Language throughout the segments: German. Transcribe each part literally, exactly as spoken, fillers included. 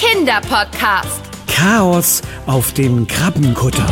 Kinderpodcast. Chaos auf dem Krabbenkutter.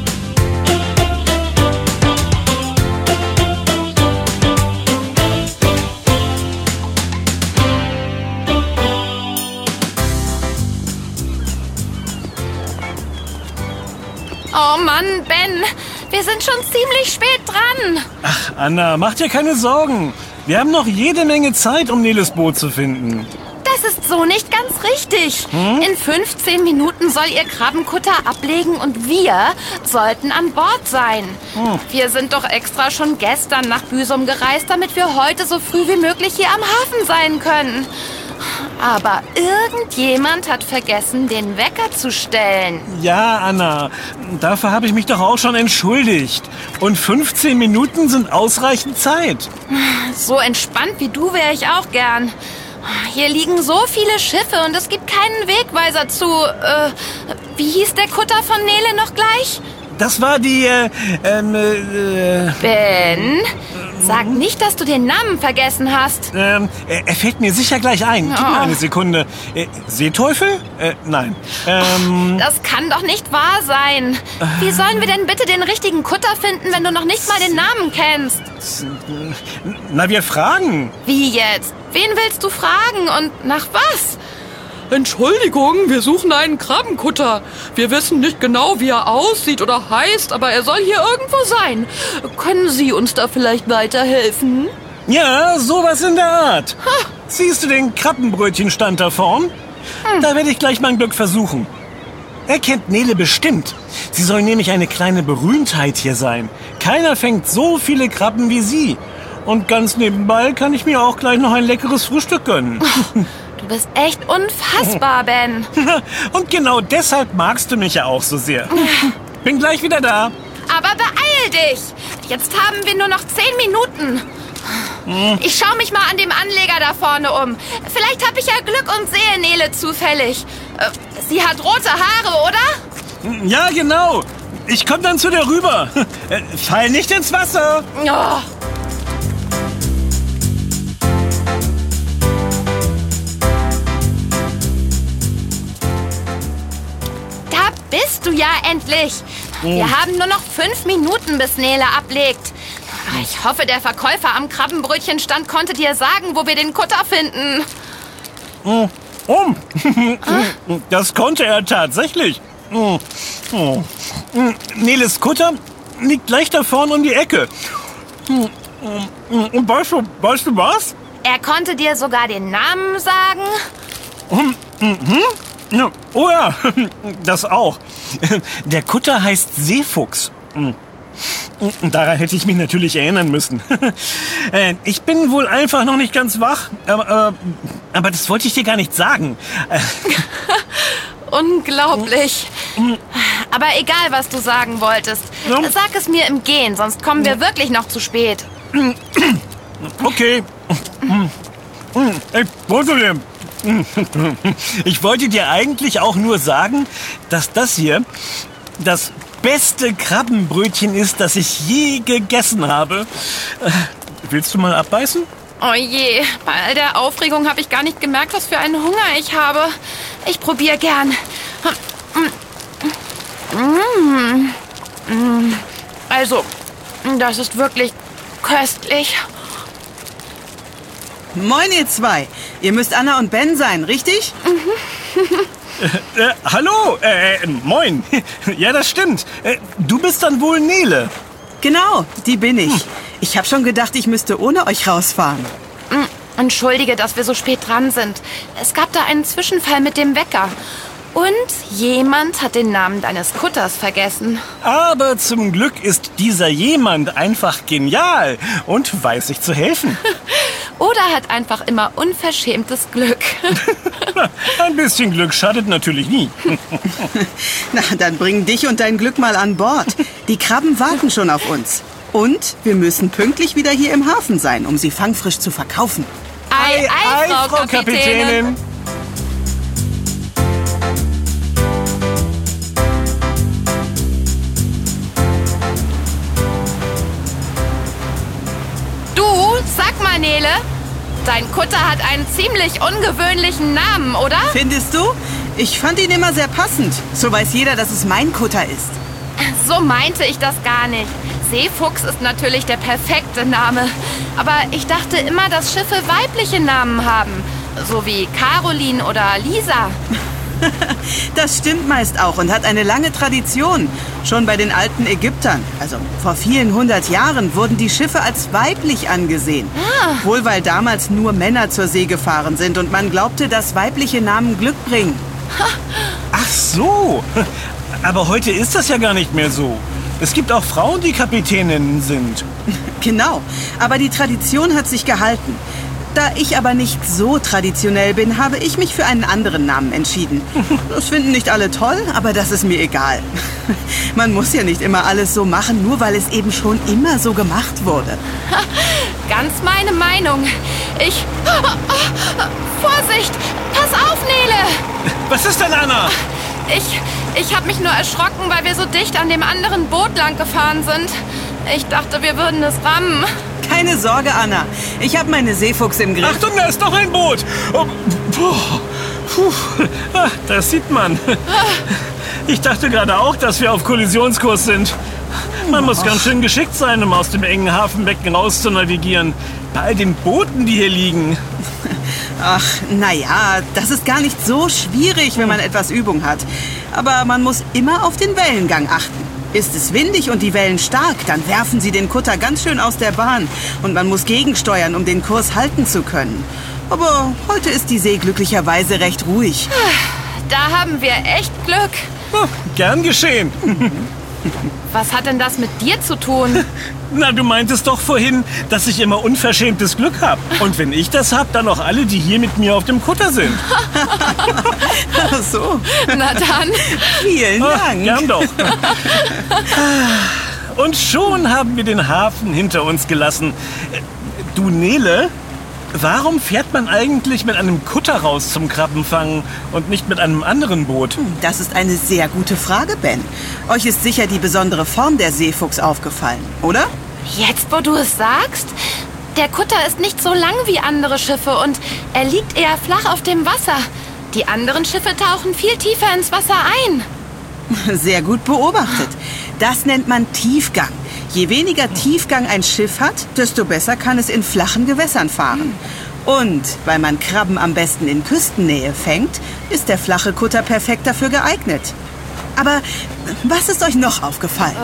Oh Mann, Ben, wir sind schon ziemlich spät dran. Ach, Anna, mach dir keine Sorgen. Wir haben noch jede Menge Zeit, um Neles Boot zu finden. Das ist so nicht ganz richtig. Hm? In fünfzehn Minuten soll ihr Krabbenkutter ablegen und wir sollten an Bord sein. Hm. Wir sind doch extra schon gestern nach Büsum gereist, damit wir heute so früh wie möglich hier am Hafen sein können. Aber irgendjemand hat vergessen, den Wecker zu stellen. Ja, Anna, dafür habe ich mich doch auch schon entschuldigt. Und fünfzehn Minuten sind ausreichend Zeit. So entspannt wie du wäre ich auch gern. Hier liegen so viele Schiffe und es gibt keinen Wegweiser zu... Äh, wie hieß der Kutter von Nele noch gleich? Das war die, äh, ähm, äh... Ben, sag nicht, dass du den Namen vergessen hast. Ähm, er, er fällt mir sicher gleich ein. Gib mir Oh. eine Sekunde. Äh, Seeteufel? Äh, nein. Ähm... Das kann doch nicht wahr sein. Wie sollen wir denn bitte den richtigen Kutter finden, wenn du noch nicht mal den Namen kennst? Na, wir fragen. Wie jetzt? Wen willst du fragen und nach was? Entschuldigung, wir suchen einen Krabbenkutter. Wir wissen nicht genau, wie er aussieht oder heißt, aber er soll hier irgendwo sein. Können Sie uns da vielleicht weiterhelfen? Ja, sowas in der Art. Siehst du den Krabbenbrötchenstand da vorn? Da werde ich gleich mein Glück versuchen. Er kennt Nele bestimmt. Sie soll nämlich eine kleine Berühmtheit hier sein. Keiner fängt so viele Krabben wie sie. Und ganz nebenbei kann ich mir auch gleich noch ein leckeres Frühstück gönnen. Du bist echt unfassbar, Ben. Und genau deshalb magst du mich ja auch so sehr. Bin gleich wieder da. Aber beeil dich! Jetzt haben wir nur noch zehn Minuten. Ich schaue mich mal an dem Anleger da vorne um. Vielleicht habe ich ja Glück und sehe Nele zufällig. Äh, Sie hat rote Haare, oder? Ja, genau. Ich komme dann zu dir rüber. Äh, Fall nicht ins Wasser. Oh. Da bist du ja endlich. Wir haben nur noch fünf Minuten, bis Nele ablegt. Ich hoffe, der Verkäufer am Krabbenbrötchenstand konnte dir sagen, wo wir den Kutter finden. Um. Das konnte er tatsächlich. Neles Kutter liegt gleich da vorne um die Ecke. Und weißt du, weißt du was? Er konnte dir sogar den Namen sagen? Ja, oh ja, das auch. Der Kutter heißt Seefuchs. Und daran hätte ich mich natürlich erinnern müssen. Äh, Ich bin wohl einfach noch nicht ganz wach, aber, aber, aber das wollte ich dir gar nicht sagen. Äh, Unglaublich. Aber egal, was du sagen wolltest. Ja. Sag es mir im Gehen, sonst kommen wir wirklich noch zu spät. Okay. Ich wollte dir, ich wollte dir eigentlich auch nur sagen, dass das hier das beste Krabbenbrötchen ist, das ich je gegessen habe. Äh, Willst du mal abbeißen? Oh je, bei all der Aufregung habe ich gar nicht gemerkt, was für einen Hunger ich habe. Ich probiere gern. Also, das ist wirklich köstlich. Moin, ihr zwei. Ihr müsst Anna und Ben sein, richtig? Äh, hallo, äh, äh, moin. Ja, das stimmt. Äh, du bist dann wohl Nele. Genau, die bin ich. Ich habe schon gedacht, ich müsste ohne euch rausfahren. Entschuldige, dass wir so spät dran sind. Es gab da einen Zwischenfall mit dem Wecker. Und jemand hat den Namen deines Kutters vergessen. Aber zum Glück ist dieser jemand einfach genial und weiß sich zu helfen. Oder hat einfach immer unverschämtes Glück. Ein bisschen Glück schadet natürlich nie. Na, dann bring dich und dein Glück mal an Bord. Die Krabben warten schon auf uns. Und wir müssen pünktlich wieder hier im Hafen sein, um sie fangfrisch zu verkaufen. Ei, ei, Frau Kapitänin. Du, sag mal, Nele, dein Kutter hat einen ziemlich ungewöhnlichen Namen, oder? Findest du? Ich fand ihn immer sehr passend. So weiß jeder, dass es mein Kutter ist. So meinte ich das gar nicht. Seefuchs ist natürlich der perfekte Name. Aber ich dachte immer, dass Schiffe weibliche Namen haben. So wie Caroline oder Lisa. Das stimmt meist auch und hat eine lange Tradition. Schon bei den alten Ägyptern, also vor vielen hundert Jahren, wurden die Schiffe als weiblich angesehen. Ah. Wohl weil damals nur Männer zur See gefahren sind und man glaubte, dass weibliche Namen Glück bringen. Ach so. Aber heute ist das ja gar nicht mehr so. Es gibt auch Frauen, die Kapitäninnen sind. Genau, aber die Tradition hat sich gehalten. Da ich aber nicht so traditionell bin, habe ich mich für einen anderen Namen entschieden. Das finden nicht alle toll, aber das ist mir egal. Man muss ja nicht immer alles so machen, nur weil es eben schon immer so gemacht wurde. Ganz meine Meinung. Ich... Oh, oh, Vorsicht! Pass auf, Nele! Was ist denn, Anna? Ich... Ich habe mich nur erschrocken, weil wir so dicht an dem anderen Boot lang gefahren sind. Ich dachte, wir würden es rammen. Keine Sorge, Anna. Ich habe meine Seefuchs im Griff. Achtung, da ist noch ein Boot. Oh, puh, puh. Ah, das sieht man. Ich dachte gerade auch, dass wir auf Kollisionskurs sind. Man muss ganz schön geschickt sein, um aus dem engen Hafenbecken raus zu navigieren. Bei all den Booten, die hier liegen. Ach, naja, das ist gar nicht so schwierig, wenn man etwas Übung hat. Aber man muss immer auf den Wellengang achten. Ist es windig und die Wellen stark, dann werfen sie den Kutter ganz schön aus der Bahn. Und man muss gegensteuern, um den Kurs halten zu können. Aber heute ist die See glücklicherweise recht ruhig. Da haben wir echt Glück. Oh, gern geschehen. Was hat denn das mit dir zu tun? Na, du meintest doch vorhin, dass ich immer unverschämtes Glück habe. Und wenn ich das hab, dann auch alle, die hier mit mir auf dem Kutter sind. Ach so. Na dann. Vielen Ach, Dank. gern doch. Und schon haben wir den Hafen hinter uns gelassen. Du, Nele, warum fährt man eigentlich mit einem Kutter raus zum Krabbenfangen und nicht mit einem anderen Boot? Das ist eine sehr gute Frage, Ben. Euch ist sicher die besondere Form der Seefuchs aufgefallen, oder? Jetzt, wo du es sagst, der Kutter ist nicht so lang wie andere Schiffe und er liegt eher flach auf dem Wasser. Die anderen Schiffe tauchen viel tiefer ins Wasser ein. Sehr gut beobachtet. Das nennt man Tiefgang. Je weniger Tiefgang ein Schiff hat, desto besser kann es in flachen Gewässern fahren. Und weil man Krabben am besten in Küstennähe fängt, ist der flache Kutter perfekt dafür geeignet. Aber was ist euch noch aufgefallen?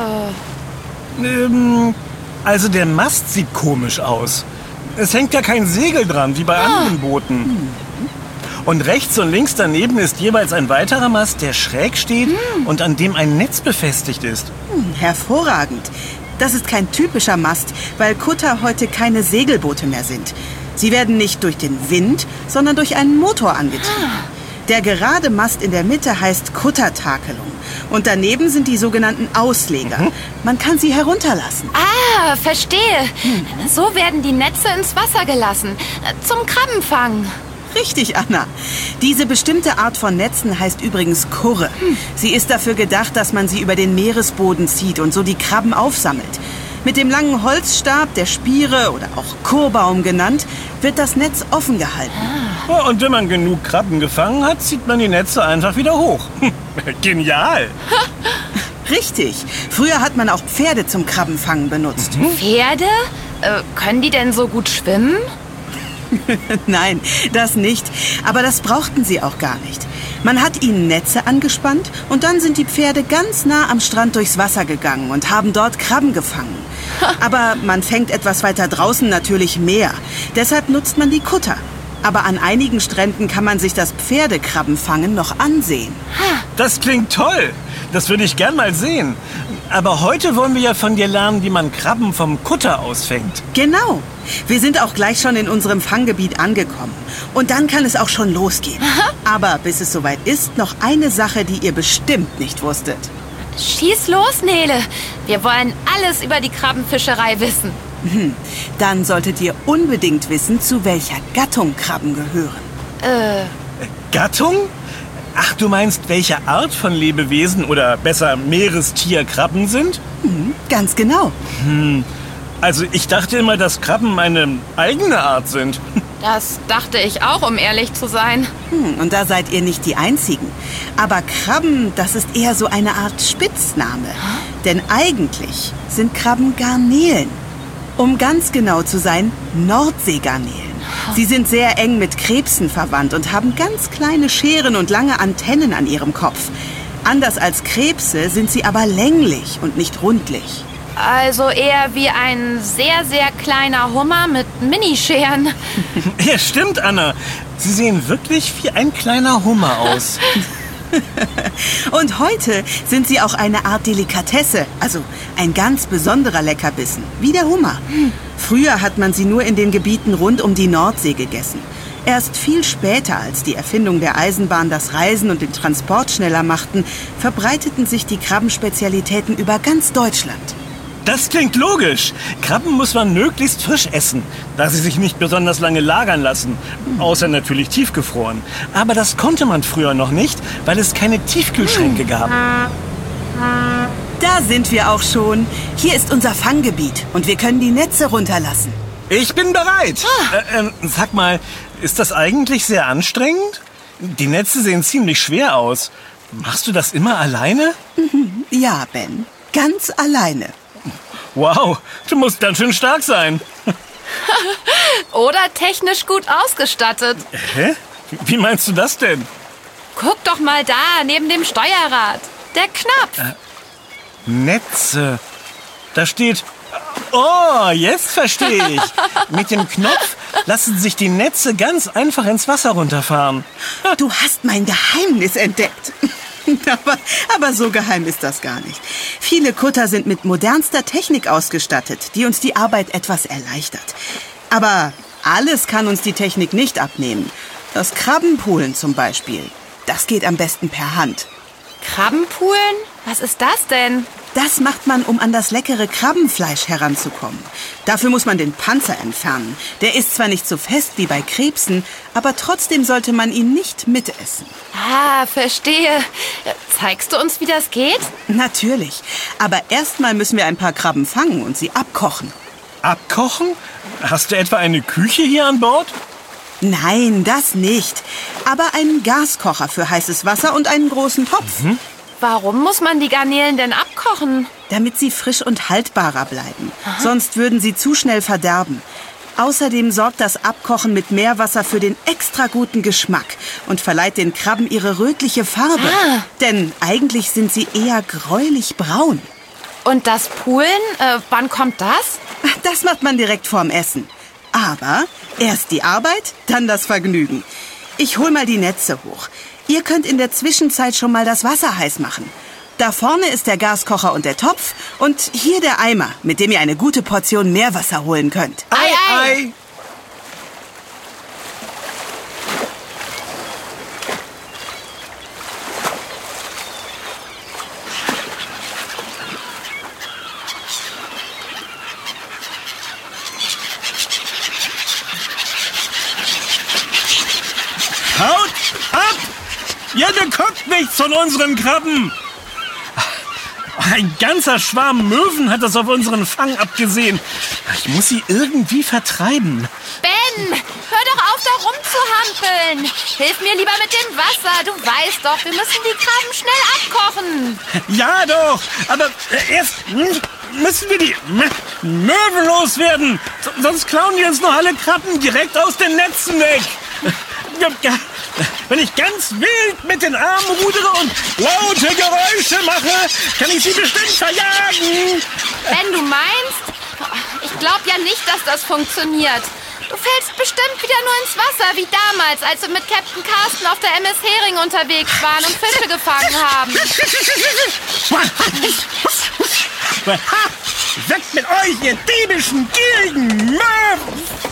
Ähm, also der Mast sieht komisch aus. Es hängt ja kein Segel dran, wie bei anderen Booten. Und rechts und links daneben ist jeweils ein weiterer Mast, der schräg steht und an dem ein Netz befestigt ist. Hm, hervorragend. Das ist kein typischer Mast, weil Kutter heute keine Segelboote mehr sind. Sie werden nicht durch den Wind, sondern durch einen Motor angetrieben. Der gerade Mast in der Mitte heißt Kuttertakelung. Und daneben sind die sogenannten Ausleger. Man kann sie herunterlassen. Ah, verstehe. So werden die Netze ins Wasser gelassen. Zum Krabbenfang. Richtig, Anna. Diese bestimmte Art von Netzen heißt übrigens Kurre. Sie ist dafür gedacht, dass man sie über den Meeresboden zieht und so die Krabben aufsammelt. Mit dem langen Holzstab, der Spire oder auch Kurbaum genannt, wird das Netz offen gehalten. Ja, und wenn man genug Krabben gefangen hat, zieht man die Netze einfach wieder hoch. Genial! Richtig. Früher hat man auch Pferde zum Krabbenfangen benutzt. Pferde? Äh, können die denn so gut schwimmen? Nein, das nicht. Aber das brauchten sie auch gar nicht. Man hat ihnen Netze angespannt und dann sind die Pferde ganz nah am Strand durchs Wasser gegangen und haben dort Krabben gefangen. Aber man fängt etwas weiter draußen natürlich mehr. Deshalb nutzt man die Kutter. Aber an einigen Stränden kann man sich das Pferdekrabbenfangen noch ansehen. Das klingt toll. Das würde ich gern mal sehen. Aber heute wollen wir ja von dir lernen, wie man Krabben vom Kutter ausfängt. Genau. Wir sind auch gleich schon in unserem Fanggebiet angekommen. Und dann kann es auch schon losgehen. Aber bis es soweit ist, noch eine Sache, die ihr bestimmt nicht wusstet. Schieß los, Nele. Wir wollen alles über die Krabbenfischerei wissen. Hm. Dann solltet ihr unbedingt wissen, zu welcher Gattung Krabben gehören. Äh, Gattung? Ach, du meinst, welche Art von Lebewesen oder besser Meerestier Krabben sind? Hm, ganz genau. Hm. Also ich dachte immer, dass Krabben eine eigene Art sind. Das dachte ich auch, um ehrlich zu sein. Hm, und da seid ihr nicht die Einzigen. Aber Krabben, das ist eher so eine Art Spitzname. Denn eigentlich sind Krabben Garnelen. Um ganz genau zu sein, Nordseegarnelen. Sie sind sehr eng mit Krebsen verwandt und haben ganz kleine Scheren und lange Antennen an ihrem Kopf. Anders als Krebse sind sie aber länglich und nicht rundlich. Also eher wie ein sehr, sehr kleiner Hummer mit Minischeren. Ja, stimmt, Anna. Sie sehen wirklich wie ein kleiner Hummer aus. Und heute sind sie auch eine Art Delikatesse, also ein ganz besonderer Leckerbissen, wie der Hummer. Früher hat man sie nur in den Gebieten rund um die Nordsee gegessen. Erst viel später, als die Erfindung der Eisenbahn das Reisen und den Transport schneller machten, verbreiteten sich die Krabbenspezialitäten über ganz Deutschland. Das klingt logisch. Krabben muss man möglichst frisch essen, da sie sich nicht besonders lange lagern lassen. Außer natürlich tiefgefroren. Aber das konnte man früher noch nicht, weil es keine Tiefkühlschränke gab. Da sind wir auch schon. Hier ist unser Fanggebiet und wir können die Netze runterlassen. Ich bin bereit. Äh, äh, sag mal, ist das eigentlich sehr anstrengend? Die Netze sehen ziemlich schwer aus. Machst du das immer alleine? Ja, Ben, ganz alleine. Wow, du musst ganz schön stark sein. Oder technisch gut ausgestattet. Hä? Wie meinst du das denn? Guck doch mal da, neben dem Steuerrad. Der Knopf. Äh, Netze. Da steht... Oh, jetzt verstehe ich. Mit dem Knopf lassen sich die Netze ganz einfach ins Wasser runterfahren. Du hast mein Geheimnis entdeckt. Aber, aber so geheim ist das gar nicht. Viele Kutter sind mit modernster Technik ausgestattet, die uns die Arbeit etwas erleichtert. Aber alles kann uns die Technik nicht abnehmen. Das Krabbenpoolen zum Beispiel, das geht am besten per Hand. Krabbenpoolen? Was ist das denn? Das macht man, um an das leckere Krabbenfleisch heranzukommen. Dafür muss man den Panzer entfernen. Der ist zwar nicht so fest wie bei Krebsen, aber trotzdem sollte man ihn nicht mitessen. Ah, verstehe. Zeigst du uns, wie das geht? Natürlich. Aber erstmal müssen wir ein paar Krabben fangen und sie abkochen. Abkochen? Hast du etwa eine Küche hier an Bord? Nein, das nicht. Aber einen Gaskocher für heißes Wasser und einen großen Topf. Mhm. Warum muss man die Garnelen denn abkochen? Damit sie frisch und haltbarer bleiben. Aha. Sonst würden sie zu schnell verderben. Außerdem sorgt das Abkochen mit Meerwasser für den extra guten Geschmack und verleiht den Krabben ihre rötliche Farbe. Ah. Denn eigentlich sind sie eher gräulich braun. Und das Poolen, äh, wann kommt das? Das macht man direkt vorm Essen. Aber erst die Arbeit, dann das Vergnügen. Ich hol mal die Netze hoch. Ihr könnt in der Zwischenzeit schon mal das Wasser heiß machen. Da vorne ist der Gaskocher und der Topf und hier der Eimer, mit dem ihr eine gute Portion Meerwasser holen könnt. Ei, ei! Haut ab! Ihr bekommt nichts von unseren Krabben! Ein ganzer Schwarm Möwen hat das auf unseren Fang abgesehen. Ich muss sie irgendwie vertreiben. Ben, hör doch auf, da rumzuhampeln. Hilf mir lieber mit dem Wasser. Du weißt doch, wir müssen die Krabben schnell abkochen. Ja doch, aber erst müssen wir die Möwen loswerden. Sonst klauen die uns noch alle Krabben direkt aus den Netzen weg. Wenn ich ganz wild mit den Armen rudere und laute Geräusche mache, kann ich sie bestimmt verjagen. Wenn du meinst, ich glaube ja nicht, dass das funktioniert. Du fällst bestimmt wieder nur ins Wasser, wie damals, als wir mit Captain Carsten auf der M S Hering unterwegs waren und Fische gefangen haben. Weg mit euch, ihr diebischen, gierigen Möwen!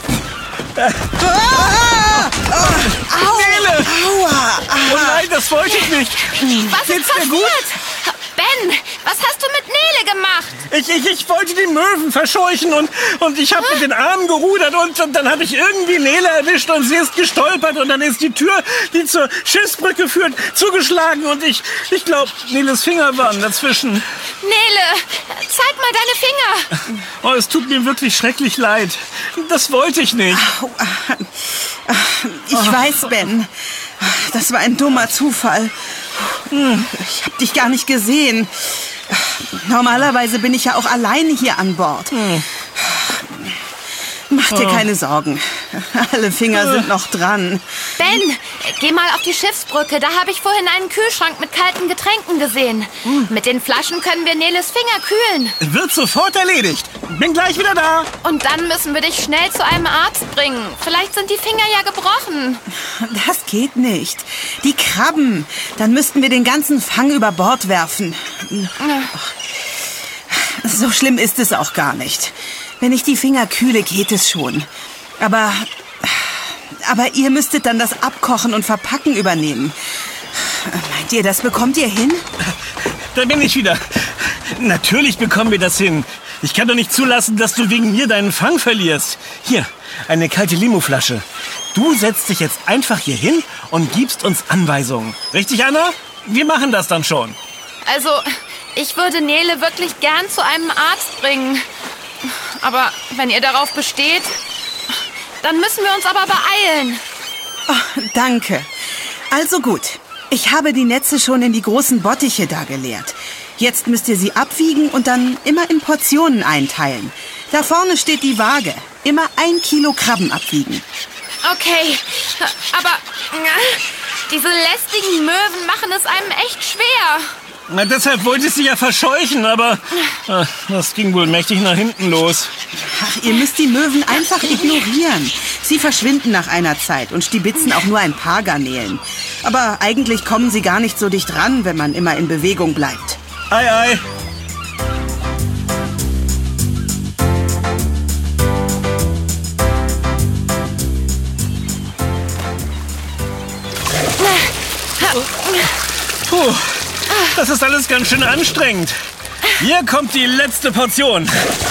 Ah! Nele! Aua! Oh nein, das wollte ich nicht. Was ist passiert? Ben, Ben, was hast du mit Nele gemacht? Ich, ich, ich wollte die Möwen verscheuchen und, und ich habe mit den Armen gerudert und, und dann habe ich irgendwie Nele erwischt und sie ist gestolpert und dann ist die Tür, die zur Schiffsbrücke führt, zugeschlagen und ich, ich glaube, Neles Finger waren dazwischen. Nele, zeig mal deine Finger. Oh, es tut mir wirklich schrecklich leid. Das wollte ich nicht. Au, ich weiß, Ben. Das war ein dummer Zufall. Ich habe dich gar nicht gesehen. Normalerweise bin ich ja auch alleine hier an Bord. Mach dir keine Sorgen. Alle Finger sind noch dran. Ben, geh mal auf die Schiffsbrücke. Da habe ich vorhin einen Kühlschrank mit kalten Getränken gesehen. Mit den Flaschen können wir Neles Finger kühlen. Wird sofort erledigt. Bin gleich wieder da. Und dann müssen wir dich schnell zu einem Arzt bringen. Vielleicht sind die Finger ja gebrochen. Das geht nicht. Die Krabben. Dann müssten wir den ganzen Fang über Bord werfen. So schlimm ist es auch gar nicht. Wenn ich die Finger kühle, geht es schon. Aber, aber ihr müsstet dann das Abkochen und Verpacken übernehmen. Meint ihr, das bekommt ihr hin? Da bin ich wieder. Natürlich bekommen wir das hin. Ich kann doch nicht zulassen, dass du wegen mir deinen Fang verlierst. Hier, eine kalte Limo-Flasche. Du setzt dich jetzt einfach hier hin und gibst uns Anweisungen. Richtig, Anna? Wir machen das dann schon. Also, ich würde Nele wirklich gern zu einem Arzt bringen. Aber wenn ihr darauf besteht, dann müssen wir uns aber beeilen. Oh, danke. Also gut. Ich habe die Netze schon in die großen Bottiche da geleert. Jetzt müsst ihr sie abwiegen und dann immer in Portionen einteilen. Da vorne steht die Waage. Immer ein Kilo Krabben abwiegen. Okay, aber diese lästigen Möwen machen es einem echt schwer. Na, deshalb wollte ich sie ja verscheuchen, aber äh, das ging wohl mächtig nach hinten los. Ach, ihr müsst die Möwen einfach ignorieren. Sie verschwinden nach einer Zeit und stibitzen auch nur ein paar Garnelen. Aber eigentlich kommen sie gar nicht so dicht ran, wenn man immer in Bewegung bleibt. Ei, ei. Puh, das ist alles ganz schön anstrengend. Hier kommt die letzte Portion.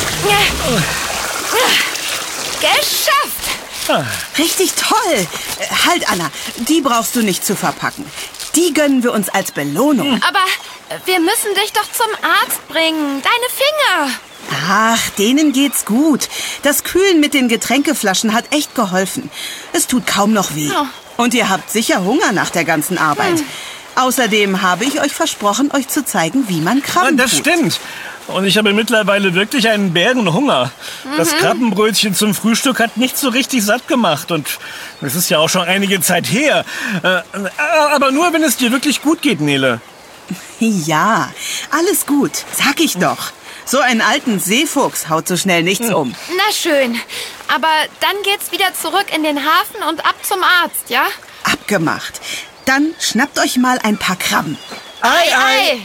Geschafft! Richtig toll. Halt, Anna, die brauchst du nicht zu verpacken. Die gönnen wir uns als Belohnung. Aber wir müssen dich doch zum Arzt bringen. Deine Finger. Ach, denen geht's gut. Das Kühlen mit den Getränkeflaschen hat echt geholfen. Es tut kaum noch weh. Oh. Und ihr habt sicher Hunger nach der ganzen Arbeit. Hm. Außerdem habe ich euch versprochen, euch zu zeigen, wie man Krabben Das tut. stimmt. Und ich habe mittlerweile wirklich einen Bärenhunger. Mhm. Das Krabbenbrötchen zum Frühstück hat nicht so richtig satt gemacht. Und es ist ja auch schon einige Zeit her. Äh, aber nur, wenn es dir wirklich gut geht, Nele. Ja, alles gut. Sag ich doch. So einen alten Seefuchs haut so schnell nichts um. Na schön. Aber dann geht's wieder zurück in den Hafen und ab zum Arzt, ja? Abgemacht. Dann schnappt euch mal ein paar Krabben. Ei, ei.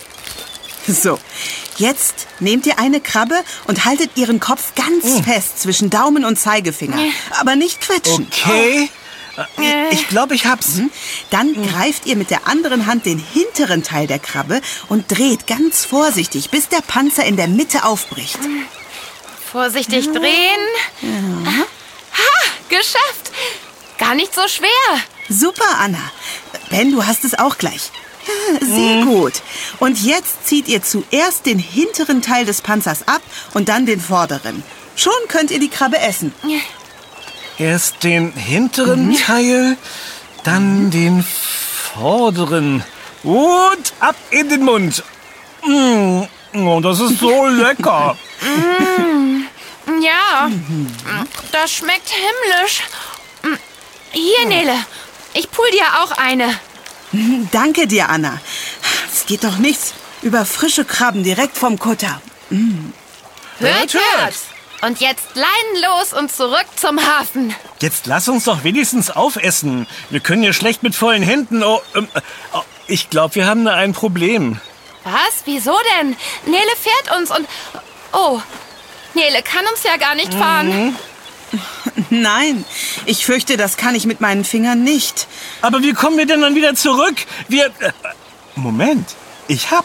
So, jetzt nehmt ihr eine Krabbe und haltet ihren Kopf ganz mm. fest zwischen Daumen und Zeigefinger. Mm. Aber nicht quetschen. Okay. Oh. Ich glaube, ich hab's. Dann mm. greift ihr mit der anderen Hand den hinteren Teil der Krabbe und dreht ganz vorsichtig, bis der Panzer in der Mitte aufbricht. Mm. Vorsichtig mm. drehen. Ja. Ha, geschafft. Gar nicht so schwer. Super, Anna. Ben, du hast es auch gleich. Sehr mhm. gut. Und jetzt zieht ihr zuerst den hinteren Teil des Panzers ab und dann den vorderen. Schon könnt ihr die Krabbe essen. Erst den hinteren mhm. Teil, dann mhm. den vorderen. Und ab in den Mund. Mm. Oh, das ist so lecker. Mm. Ja, mhm. das schmeckt himmlisch. Hier, Nele. Ich pull dir auch eine. Danke dir, Anna. Es geht doch nichts über frische Krabben direkt vom Kutter. Mm. Hört, hört! Und jetzt Leinen los und zurück zum Hafen. Jetzt lass uns doch wenigstens aufessen. Wir können hier schlecht mit vollen Händen... Oh, ähm, oh, ich glaube, wir haben da ein Problem. Was? Wieso denn? Nele fährt uns und... Oh, Nele kann uns ja gar nicht fahren. Mhm. Nein, ich fürchte, das kann ich mit meinen Fingern nicht. Aber wie kommen wir denn dann wieder zurück? Wir... Äh, Moment, ich hab's.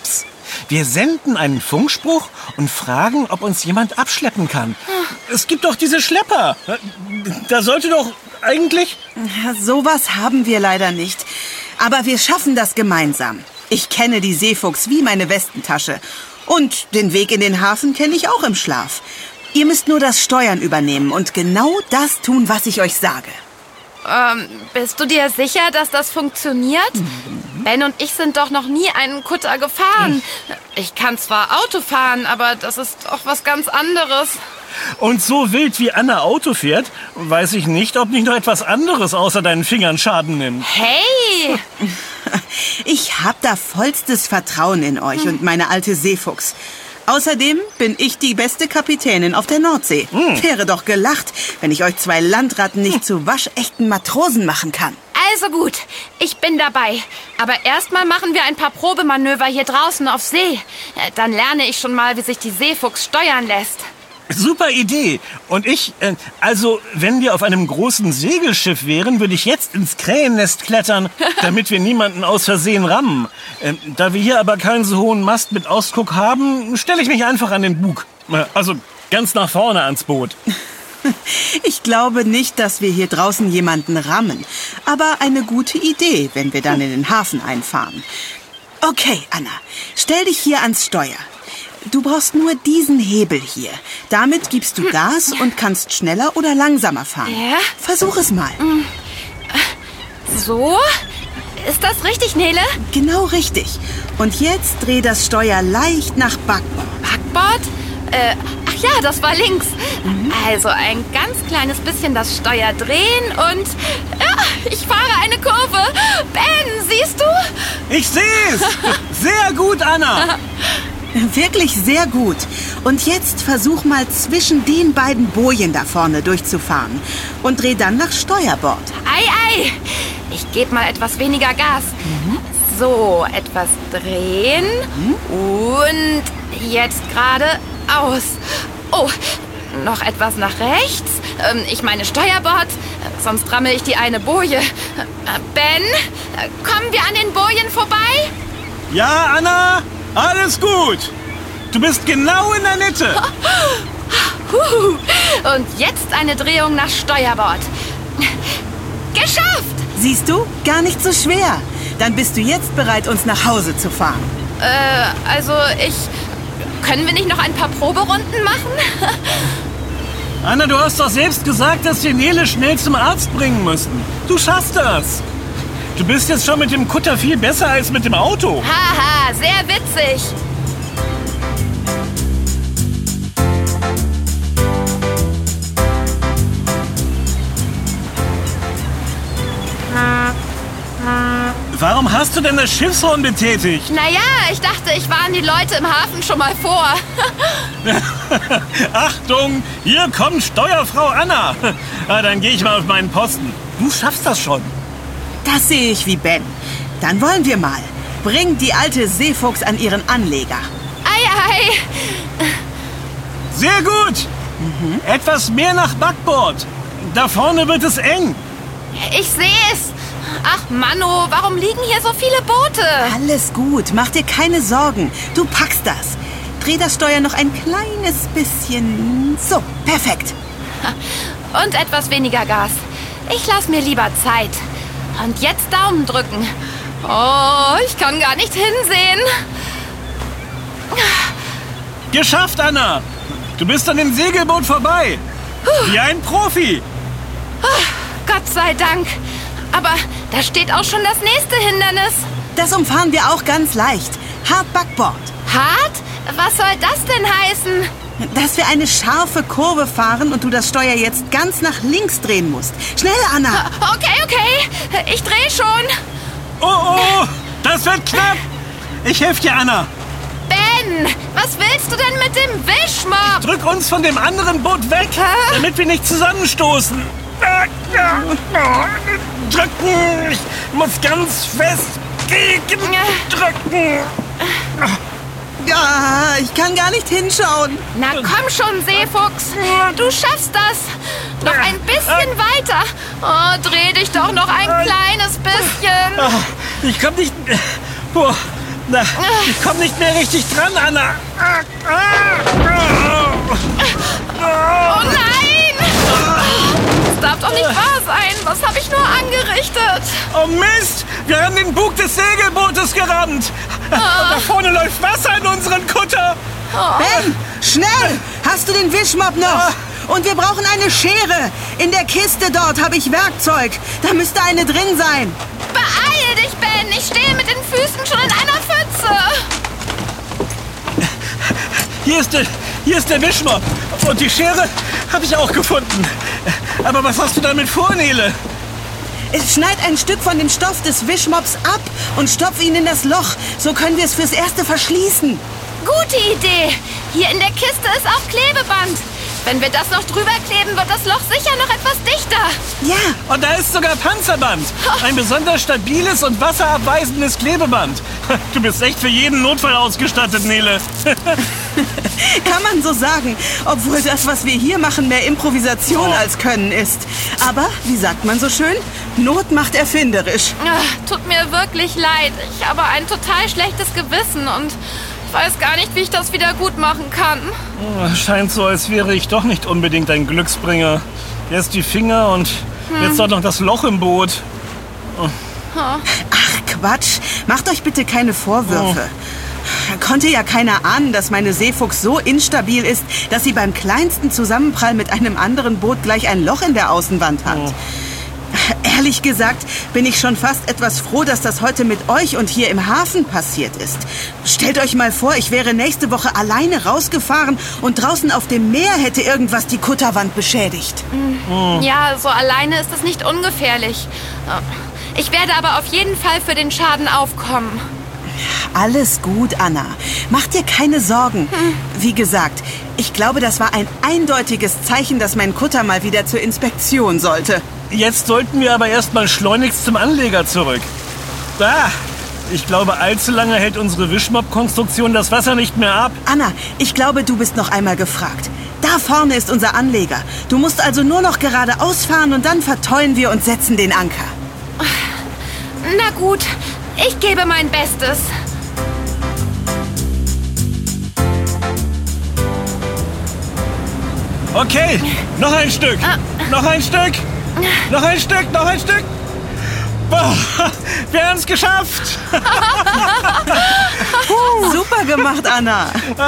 Wir senden einen Funkspruch und fragen, ob uns jemand abschleppen kann. Es gibt doch diese Schlepper. Da sollte doch eigentlich... Sowas haben wir leider nicht. Aber wir schaffen das gemeinsam. Ich kenne die Seefuchs wie meine Westentasche. Und den Weg in den Hafen kenne ich auch im Schlaf. Ihr müsst nur das Steuern übernehmen und genau das tun, was ich euch sage. Ähm, bist du dir sicher, dass das funktioniert? Mhm. Ben und ich sind doch noch nie einen Kutter gefahren. Ich kann zwar Auto fahren, aber das ist auch was ganz anderes. Und so wild wie Anna Auto fährt, weiß ich nicht, ob nicht noch etwas anderes außer deinen Fingern Schaden nimmt. Hey! Ich hab da vollstes Vertrauen in euch und meine alte Seefuchs. Außerdem bin ich die beste Kapitänin auf der Nordsee. Hm. Wäre doch gelacht, wenn ich euch zwei Landratten nicht zu waschechten Matrosen machen kann. Also gut, ich bin dabei. Aber erstmal machen wir ein paar Probemanöver hier draußen auf See. Dann lerne ich schon mal, wie sich die Seefuchs steuern lässt. Super Idee. Und ich, äh, also wenn wir auf einem großen Segelschiff wären, würde ich jetzt ins Krähennest klettern, damit wir niemanden aus Versehen rammen. Äh, da wir hier aber keinen so hohen Mast mit Ausguck haben, stelle ich mich einfach an den Bug. Äh, also ganz nach vorne ans Boot. Ich glaube nicht, dass wir hier draußen jemanden rammen. Aber eine gute Idee, wenn wir dann in den Hafen einfahren. Okay, Anna, stell dich hier ans Steuer. Du brauchst nur diesen Hebel hier. Damit gibst du Gas und kannst schneller oder langsamer fahren. Ja? Versuch es mal. So? Ist das richtig, Nele? Genau richtig. Und jetzt dreh das Steuer leicht nach Backbord. Backbord? Äh, ach ja, das war links. Mhm. Also ein ganz kleines bisschen das Steuer drehen und... Ja, ich fahre eine Kurve. Ben, siehst du? Ich seh's! Sehr gut, Anna! Wirklich sehr gut. Und jetzt versuch mal zwischen den beiden Bojen da vorne durchzufahren. Und dreh dann nach Steuerbord. Ei, ei. Ich gebe mal etwas weniger Gas. Mhm. So, etwas drehen. Mhm. Und jetzt gerade aus. Oh, noch etwas nach rechts. Ähm, ich meine Steuerbord. Sonst rammel ich die eine Boje. Ben, kommen wir an den Bojen vorbei? Ja, Anna? Alles gut. Du bist genau in der Mitte. Und jetzt eine Drehung nach Steuerbord. Geschafft! Siehst du? Gar nicht so schwer. Dann bist du jetzt bereit, uns nach Hause zu fahren. Äh, also ich... Können wir nicht noch ein paar Proberunden machen? Anna, du hast doch selbst gesagt, dass wir Nele schnell zum Arzt bringen müssen. Du schaffst das. Du bist jetzt schon mit dem Kutter viel besser als mit dem Auto. Haha, sehr witzig. Warum hast du denn das Schiffshorn betätigt? Naja, ich dachte, ich warne die Leute im Hafen schon mal vor. Achtung, hier kommt Steuerfrau Anna. Na, dann gehe ich mal auf meinen Posten. Du schaffst das schon. Das sehe ich wie Ben. Dann wollen wir mal. Bring die alte Seefuchs an ihren Anleger. Ei, ei. Sehr gut. Mhm. Etwas mehr nach Backbord. Da vorne wird es eng. Ich sehe es. Ach, Manno, warum liegen hier so viele Boote? Alles gut, mach dir keine Sorgen. Du packst das. Dreh das Steuer noch ein kleines bisschen. So, perfekt. Und etwas weniger Gas. Ich lass mir lieber Zeit. Und jetzt Daumen drücken. Oh, ich kann gar nicht hinsehen. Geschafft, Anna. Du bist an dem Segelboot vorbei. Wie ein Profi. Gott sei Dank. Aber da steht auch schon das nächste Hindernis. Das umfahren wir auch ganz leicht. Hart Backbord. Hart? Was soll das denn heißen? Dass wir eine scharfe Kurve fahren und du das Steuer jetzt ganz nach links drehen musst. Schnell, Anna. Okay, okay. Ich drehe schon. Oh, oh, das wird knapp. Ich helfe dir, Anna. Ben, was willst du denn mit dem Wischmopp? Drück uns von dem anderen Boot weg, Hä? damit wir nicht zusammenstoßen. Drücken! Ich muss ganz fest gegen drücken. Ja, ich kann gar nicht hinschauen. Na komm schon, Seefuchs. Du schaffst das. Noch ein bisschen weiter. Oh, dreh dich doch noch ein kleines bisschen. Ich komm nicht... Boah, Na, ich komm nicht mehr richtig dran, Anna. Oh nein! Das darf doch nicht wahr sein. Was habe ich nur angerichtet? Oh Mist! Wir haben den Bug des Segelbootes gerammt. Und da vorne läuft Wasser in unseren Kutter. Ben, schnell! Hast du den Wischmopp noch? Und wir brauchen eine Schere. In der Kiste dort habe ich Werkzeug. Da müsste eine drin sein. Beeil dich, Ben! Ich stehe mit den Füßen schon in einer Pfütze. Hier ist der, hier ist der Wischmopp. Und die Schere habe ich auch gefunden. Aber was hast du damit vor, Nele? Es schneid ein Stück von dem Stoff des Wischmopps ab und stopf ihn in das Loch. So können wir es fürs Erste verschließen. Gute Idee. Hier in der Kiste ist auch Klebeband. Wenn wir das noch drüber kleben, wird das Loch sicher noch etwas dichter. Ja. Und da ist sogar Panzerband. Ein besonders stabiles und wasserabweisendes Klebeband. Du bist echt für jeden Notfall ausgestattet, Nele. Kann man so sagen, obwohl das, was wir hier machen, mehr Improvisation Oh. als Können ist. Aber, wie sagt man so schön, Not macht erfinderisch. Ach, tut mir wirklich leid. Ich habe ein total schlechtes Gewissen und ich weiß gar nicht, wie ich das wieder gut machen kann. Scheint so, als wäre ich doch nicht unbedingt ein Glücksbringer. Erst die Finger und jetzt auch noch das Loch im Boot. Ach, Quatsch. Macht euch bitte keine Vorwürfe. Konnte ja keiner ahnen, dass meine Seefuchs so instabil ist, dass sie beim kleinsten Zusammenprall mit einem anderen Boot gleich ein Loch in der Außenwand hat. Oh. Ehrlich gesagt bin ich schon fast etwas froh, dass das heute mit euch und hier im Hafen passiert ist. Stellt euch mal vor, ich wäre nächste Woche alleine rausgefahren und draußen auf dem Meer hätte irgendwas die Kutterwand beschädigt. Ja, so alleine ist es nicht ungefährlich. Ich werde aber auf jeden Fall für den Schaden aufkommen. Alles gut, Anna. Mach dir keine Sorgen. Wie gesagt, ich glaube, das war ein eindeutiges Zeichen, dass mein Kutter mal wieder zur Inspektion sollte. Jetzt sollten wir aber erstmal schleunigst zum Anleger zurück. Ah, ich glaube, allzu lange hält unsere Wischmopp-Konstruktion das Wasser nicht mehr ab. Anna, ich glaube, du bist noch einmal gefragt. Da vorne ist unser Anleger. Du musst also nur noch geradeaus fahren und dann vertollen wir und setzen den Anker. Na gut, ich gebe mein Bestes. Okay, noch ein Stück. Noch ein Stück. Noch ein Stück, noch ein Stück. Boah, wir haben es geschafft. Super gemacht, Anna.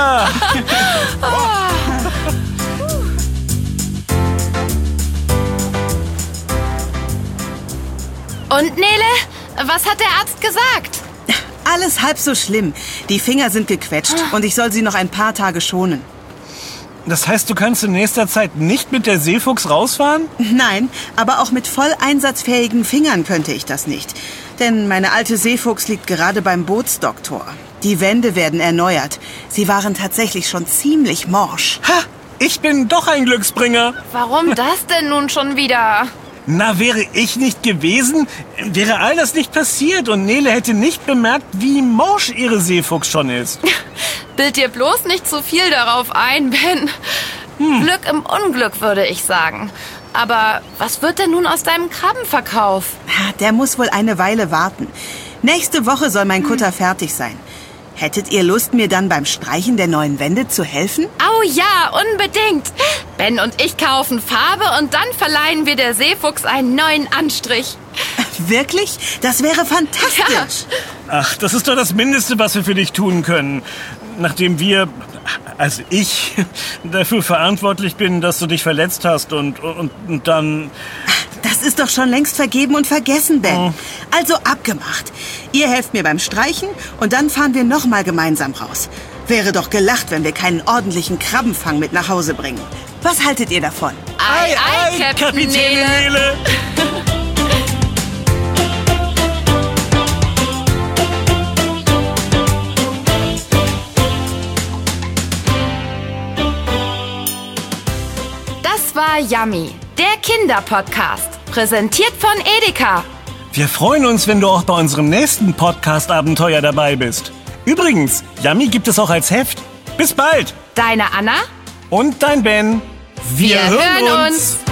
Und Nele, was hat der Arzt gesagt? Alles halb so schlimm. Die Finger sind gequetscht und ich soll sie noch ein paar Tage schonen. Das heißt, du kannst in nächster Zeit nicht mit der Seefuchs rausfahren? Nein, aber auch mit voll einsatzfähigen Fingern könnte ich das nicht. Denn meine alte Seefuchs liegt gerade beim Bootsdoktor. Die Wände werden erneuert. Sie waren tatsächlich schon ziemlich morsch. Ha, ich bin doch ein Glücksbringer. Warum das denn nun schon wieder? Na, wäre ich nicht gewesen, wäre all das nicht passiert und Nele hätte nicht bemerkt, wie morsch ihre Seefuchs schon ist. Bild dir bloß nicht zu viel darauf ein, Ben. Hm. Glück im Unglück, würde ich sagen. Aber was wird denn nun aus deinem Krabbenverkauf? Der muss wohl eine Weile warten. Nächste Woche soll mein Kutter fertig sein. Hättet ihr Lust, mir dann beim Streichen der neuen Wände zu helfen? Oh ja, unbedingt. Ben und ich kaufen Farbe und dann verleihen wir der Seefuchs einen neuen Anstrich. Wirklich? Das wäre fantastisch. Ja. Ach, das ist doch das Mindeste, was wir für dich tun können. Nachdem wir, also ich, dafür verantwortlich bin, dass du dich verletzt hast und, und, und dann... Das ist doch schon längst vergeben und vergessen, Ben. Oh. Also abgemacht. Ihr helft mir beim Streichen und dann fahren wir noch mal gemeinsam raus. Wäre doch gelacht, wenn wir keinen ordentlichen Krabbenfang mit nach Hause bringen. Was haltet ihr davon? Ei, ei, Captain Kapitän Nele. Nele. Das war Yummy, der Kinderpodcast. Präsentiert von Edeka. Wir freuen uns, wenn du auch bei unserem nächsten Podcast-Abenteuer dabei bist. Übrigens, Yummy gibt es auch als Heft. Bis bald. Deine Anna? Und dein Ben. Wir, Wir hören uns. uns.